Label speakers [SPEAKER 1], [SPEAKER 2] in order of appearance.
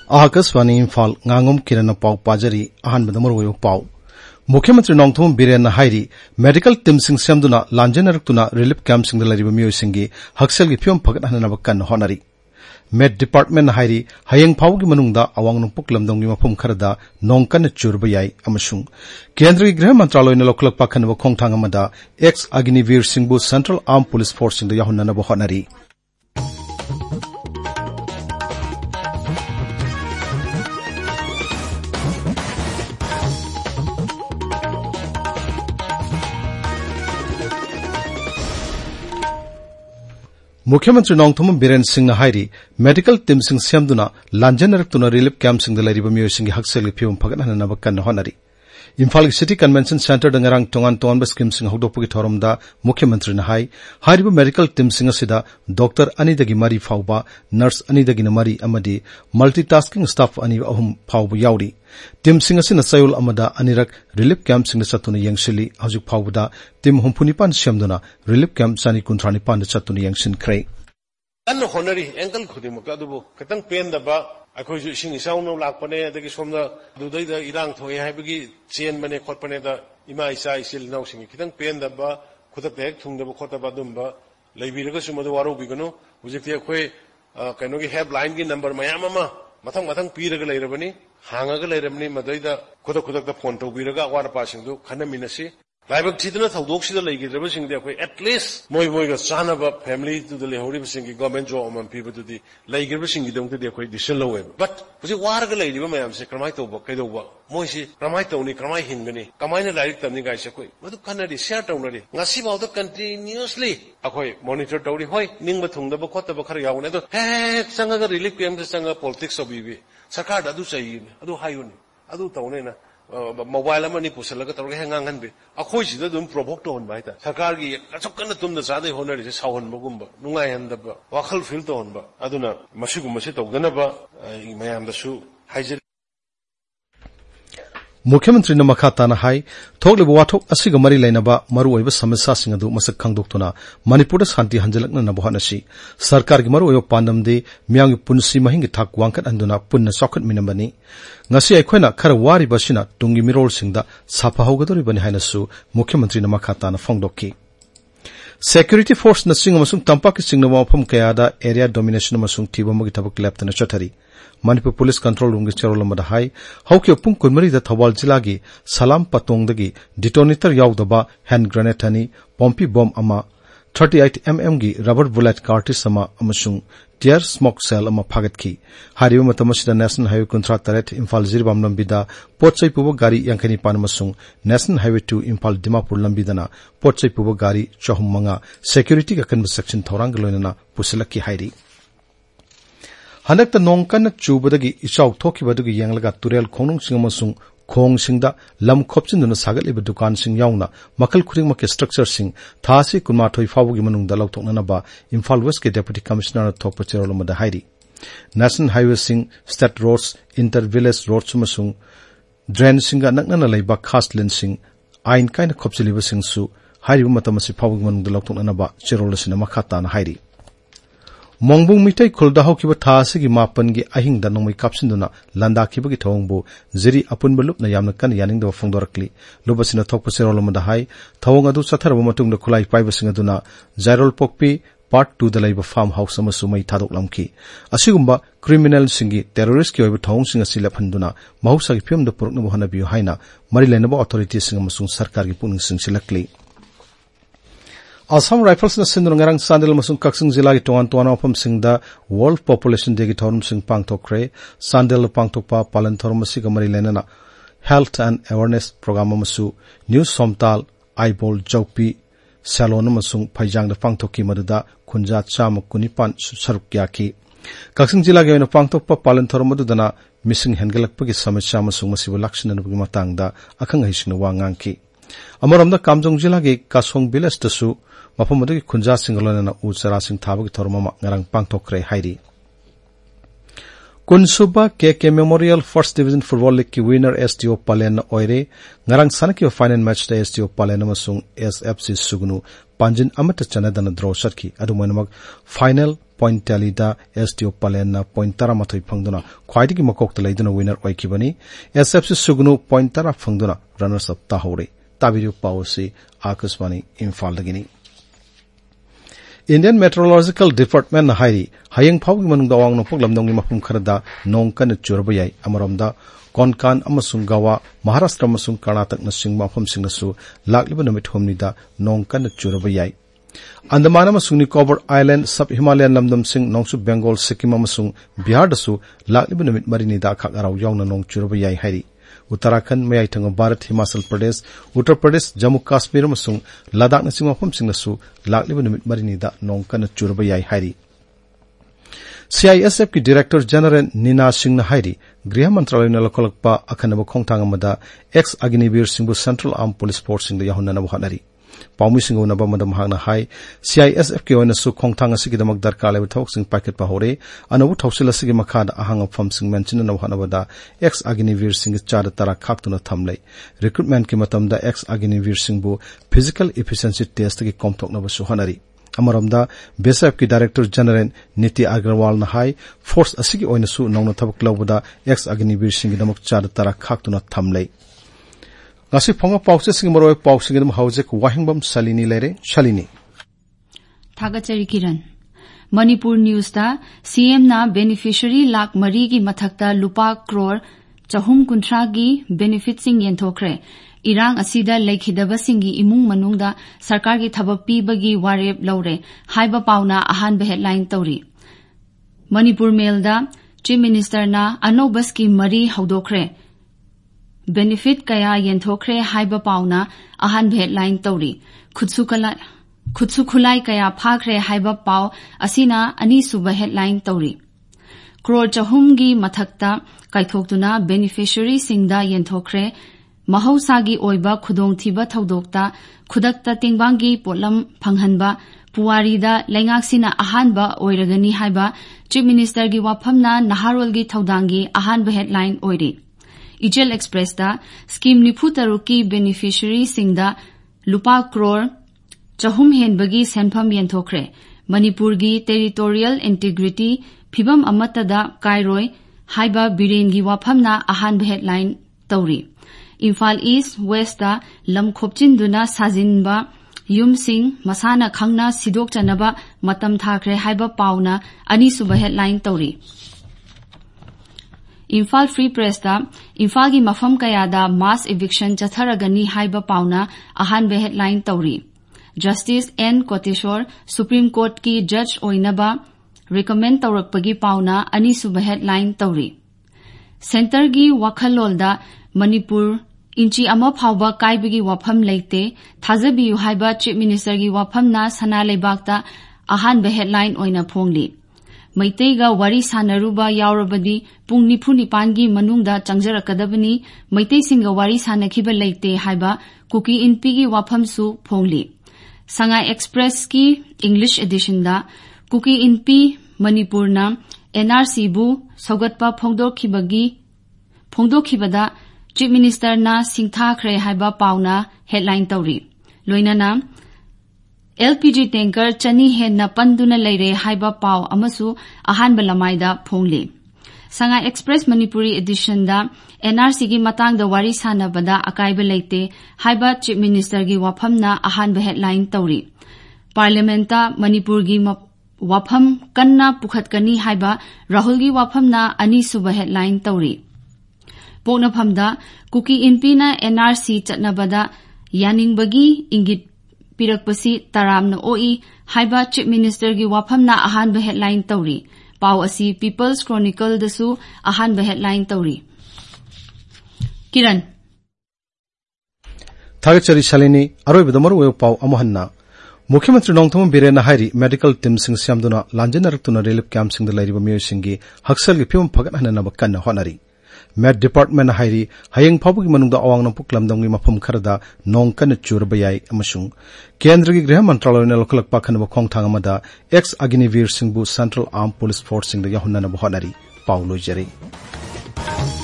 [SPEAKER 1] Akashvani Imphal ngangom kirana pau pajari ahanbada marwayo pau मुख्यमंत्री नोंगथोम बिरेन हाइरी medical team सिंग सेमदुना लांजेनरक्तुना रिलीफ कैंप सिंग लरिबा मियोसिंगी हक्सेलगी फियम फगतहननब कन्न होनरी मेड डिपार्टमेंट हाइरी हयेंग फावगी मनुंगदा अवांग नुपुक लमदोंगी मफम खरदा नोंकन चुरबा याई अमसुंग केंद्रीय गृह मंत्रालयना लोकलक पाखनब खोंगथांग अमदा एक्स अग्निवीर सिंहबु सेंट्रल आर्म पुलिस फोर्स सिंग याहुन्ननब होनरी मुख्यमंत्री नोंगथोम बिरेन सिंह हाइरी मेडिकल टीम सिंग सेमदुना लांजेनरक्तुना रिलीफ कैंप सिंग लरिबा मियोसिंगी हक्सेलगी फियम फगतहननब कन्न होनरी इम्फाल सिटी कन्वेंशन सेंटर दंगरांग तोंगान तोंगान स्कीम सिंग हौदोकपगी थोरमदा मुख्यमंत्री ना हाई हारिबा मेडिकल टीम सिंग असिदा डॉक्टर अनिदगी मरी फावबा नर्स अनिदगी मरी अमदी मल्टीटास्किंग स्टाफ अनि अहुम फावबा यावरी टीम सिंग असिना सयोल अमदा अनिरक रिलीफ कैंप सिंग चतुना यंगसिली हजुक फावबदा टीम हुमफुनिपान सेमदुना रिलीफ कैंप सानी कुंथ्रानिपान चतुना यंगसिनख्रे
[SPEAKER 2] अन्न होनरी एंगल खुदिमुक अदुबु खतंग पेंदबा अखोइजु इसिंग इसाउनो लाकपने अदगी सोमदा दुदैदा इरांग थोय हाइबगी चेन बने खोटपने दा इमा इसा इसिल नाउसिंग खितंग पेंदबा खुदक हेक थुंगदबा खोटबा दुंबा लैबिरगसु मदु वारोबिगनु हुजिकति अखोइ कनोगी हेल्पलाइन की नंबर मयाम अमा मथंग मथंग पीरग लैरबनी हांगाग लैरबनी मदैदा खुदक खुदक फोन तौबिरगा वारपासिंगदु खनमिनसी लाइबक थीदना थौदोक्सिदा लैगिद्रबसिंगदि अखोइ एटलीस्ट मोइगा चानबा फैमिली तुद लेहौरिबसिंगी गवर्नमेंट जॉब अमन पीबदुदि लैगिद्रबसिंगिदोंगदि अखोइ डिसिजन लौवे बट हुजि वारगा लैरिबा मयामसे क्रमाय तौबा कैदौबा मोइसि क्रमाय तौनी क्रमाय हिंगनी कमायना लाइक तमनि गाइस अखोइ मदु खनरि शेयर तौनरि ngasi बाउदा कंटिन्यूअसली अखोइ मॉनिटर तौरि होय निंगबा थुंगदबा खोतबा खर यावने अदो हे संगा रिलीफ कैंप संगा पॉलिटिक्स अबिबि सरकार अदु चाहिए अदु हायुनि अदु तौनेना मोबाइल अमनी पुसलगा तौरगे हेंगांगनबे अखोइसिदा दुम प्रोवोक तौन बाइता सरकार की अचकन तुमदा सादे होनरिसे सावहनबगुंबा नुंगायहनदबा वाखल फील तौनबा अदुना मसिगुमसे तौदनबा मयामदसु हाइजे मुख्यमंत्री न मखाताना हाई थोगलेब वाथोक असिग मरी लैनबा मरु ओइबा समस्या सिंग अदु मसक खांगदोक्तुना मणिपुर शांति हंजलकनब होनसी सरकार की मरु ओयो पांदमदे मियांग पुनसी महिंग थाक वांकत अंदुना पुन्न सौखत मिनबनी ngasi aikoina khara wari basina tungi mirol singda safa haugadori bani hainasu मुख्यमंत्री न मखाताना फोंगदोक्की Security force na sing amasung tampak sing na mafam kayada area domination amasung thibamagi thabak leptana chathari Manipur Police Control Room gi cherolamada hai hauki pung kunmari da Thawal jila gi Salam Patong dagi detonator yaudaba hand grenade ani pompi bomb ama 38 mm gi rubber bullet cartridge sama amasung tear smoke cell ama phagatki hariba matamasida National Highway Kunthra Taret Imphal Jirbam lambida potchai puba gari yankani panamasung National Highway 2 Imphal Dimapur lambidana potchai puba gari chahumanga security ka kan section thorang loinana pusilaki hairi Hanakta nongkan chubadagi ichau thokibadagi yanglaga turel khonung singamasung khong singda lam khopchin sagatliba dukan sing yauna makal khuring mak structure sing thasi kunmathoi fawgi manungda lautoknana ba Imphal West ke deputy commissioner thokpa cherolomada hairi National Highway sing state roads inter village roads masung drain singa naknana leiba khas lane sing ain kaina khopchiliba sing su hairiba matamasi fawgi manungda lautoknana ba cherolasina makhata na hairi Mongbung mitai khulda haukiba thasigi mapan gi ahingda nongmai kapsinduna landa khibagi thawngbu jiri apun balup na yamna kan yaning da phongdorakli lubasina thokpa serolomada hai thawng adu satharba matungda khulai paiba singaduna Jairol Pokpi part 2 da laiba farm house amasu mai thadok lamki asigumba criminal singi terrorist ki oiba thawng singa silap handuna mahausa gi phim da purukna bohana biu haina mari lenaba authorities singa masung sarkar gi puning sing silakli Assam Rifles na sindro ngarang sandel masung kaksing jila gi tongan tongan opam singda World Population Day gi thorum sing pangthokre sandel pangthokpa palan thorum si gamari lenana Health and Awareness Program masu New Somtal Aibol Jaupi Salon masung phaijang da pangthokki maduda khunja chama kunipan saruk kyaki kaksing jila gi na pangthokpa palan thorum madudana missing hengalakpa gi samasya masung masibu lakshana nugi matangda akhang hising wangangki amaramda kamjong jila gi kasong village tasu Mapamudagi kunja singalona u chara sing thabagi thormama ngarang pangthokre hairi
[SPEAKER 1] Kunsuba KK Memorial First Division Football League ki winner STO Palen na oire ngarang sana ki final match da STO Palen amasung SFC Sugnu Panjin amata chanadana draw sarki adumanamag final point tally da STO Palen na point tara mathoi phangduna khwaidigi makokta leiduna winner oikibani SFC Sugnu point tara phangduna runners up ta hore tabiru pawsi Akashvani Imphal dagini Indian Meteorological Department na hairi hayang phawgi manungda awang no poglamdongni mapum kharada nong kan churba yai amaromda Konkan amasung Gawa Maharashtra amasung Karnataka na singma mafam singnasu lakliba numit homnida nong kan churba yai Andaman amasung Nicobar Island sub Himalayan lamdam sing nongsu Bengal Sikkim amasung Bihar dasu lakliba numit marinida khakaraw yawna nong churba yai hairi Uttarakhand Mayai Thanga Bharat Himachal Pradesh Uttar Pradesh Jammu Kashmir amasung Ladakh na singma mafam singnasu lakliba numit marinida nong kan churba yai hairi CISF ki Director General Nina Singh na hairi Griha Mantralayna lokalakpa akhanaba khongthang amada ex Agnibir Singh Central Armed Police Force Singh yahunna na hanari Paumi Singh na bamada mahagna hai CISF ki oina su khongthang asigi damak darkar leba thawk sing packet pa hore anabu thawsila sigi makhada ahang pham sing mention na hanabada ex Agnibir Singh chada tara khaktuna thamlai recruitment ki matamda ex Agnibir Singh bu physical efficiency test ki komthok na basu hanari Amaramda BSF ki Director General Niti Agarwal na hai force asigi oina su nongna thabak lawbada ex Agnibir Singh damak chada tara khaktuna thamlai Ngasi phonga pawse sing maroi pawse ngam hauje ko wahingbam Salini lere Shalini
[SPEAKER 3] Thagachari Kiran Manipur News ta CM na beneficiary lakh mari gi mathakta lupa crore chahum kunthra gi benefit sing yenthokre Irang asida leikhidaba singi imung manungda sarkar gi thabak pibagi warep lawre haiba pauna ahan be headline tawri Manipur Mail da Chief Minister na anobas ki mari haudokre benefit kaya yenthokre haiba pauna ahan be headline tawri khutsu khulai kaya phakre haiba paw asina ani suba headline tawri crore chahum gi mathakta kaithoktuna beneficiary singda yenthokre Mahausagi oiba khudongthiba thaudokta khudakta tingbangi potlam phanghanba puwarida laingaksina ahanba oiragani haiba Chief Minister gi waphamna Naharol gi thaudangi ahanba headline oiri Ijel Express da scheme niputaruki beneficiary singda lupa crore chahum henbagi senpham yenthokre Manipur gi territorial integrity phibam amatada kairoi haiba biren gi waphamna ahanba headline tawri Imphal East West da lam khopchinduna sajinba yumsing masana khangna sidok chanaba matam thakre haiba pauna ani suba headline tawri Imphal Free Press da Imphal gi mafam kaya da mass eviction chatharagani haiba pauna ahan be headline tawri Justice N Koteshwar Supreme Court ki judge oinaba recommend tawrakpagi pauna ani suba headline tawri Center gi wakhalol da Manipur Inchi ama phawba kaibagi wafam leite thajabiyu haiba Chief Minister gi wafamna sana leibakta ahan be headline oina phongli Maiteiga wari sanaruba yaurabadi pung nipu nipan gi manungda changjarakadabani Maitei singa wari sanakhiba leite haiba Kuki Inpi gi wafam su phongli Sangai Express ki English edition da Kuki Inpi Manipurna NRC bu sogatpa phongdokhibada Chief Minister na singtha khre haiba pauna headline tawri loinana LPG tanker chani hen na panduna leire haiba paw amasu ahan balamaida phongli Sangai Express Manipuri edition da NRC gi matang da wari sana bada akaiba leite haiba Chief Minister gi wafamna ahan ba headline tawri Parliamenta Manipur gi wafam kanna pukhatkani haiba Rahul gi wafamna ani suba headline tawri Poknaphamda Kuki Inpi na NRC chatnabada yaningbagi ingit pirakpasi taramna oi haiba Chief Minister gi wafamna ahanba headline tawri paw asi People's Chronicle dasu ahanba headline tawri Kiran
[SPEAKER 1] Thagachari Shalini aroi maru paw amohanna Mukhyamantri Nongthom Biren hairi medical team sing siamduna lanjanaruktuna relief camp sing da lairiba miyosingi haksal gi phim phagat hanana bakkan honari Med Department hairi hayeng phabugi manungda awangna puklamdamgi mafam kharada nong kan churbayai amasung Kendra gi Griha Mantralayna lokalakpa khanaba khongthang amada ex Agnivir Singh bu Central Armed Police Force sing da yahunna na honari पाउ लोइजरे।